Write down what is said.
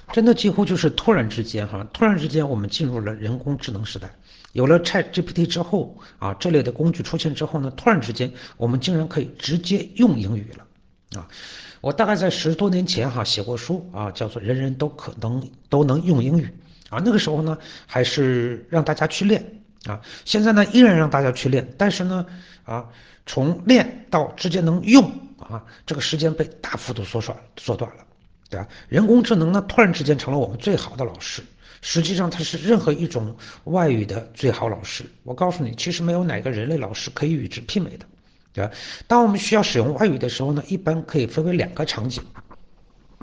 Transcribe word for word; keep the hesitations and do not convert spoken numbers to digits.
真的几乎就是突然之间哈，突然之间我们进入了人工智能时代。有了 ChatGPT 之后啊，这类的工具出现之后呢，突然之间我们竟然可以直接用英语了啊！我大概在十多年前哈写过书啊，叫做《人人都可能都能用英语》啊，那个时候呢还是让大家去练啊，现在呢依然让大家去练，但是呢啊，从练到直接能用啊，这个时间被大幅度缩短缩短了。对吧？人工智能呢，突然之间成了我们最好的老师。实际上，它是任何一种外语的最好老师。我告诉你，其实没有哪个人类老师可以与之媲美的，对吧？当我们需要使用外语的时候呢，一般可以分为两个场景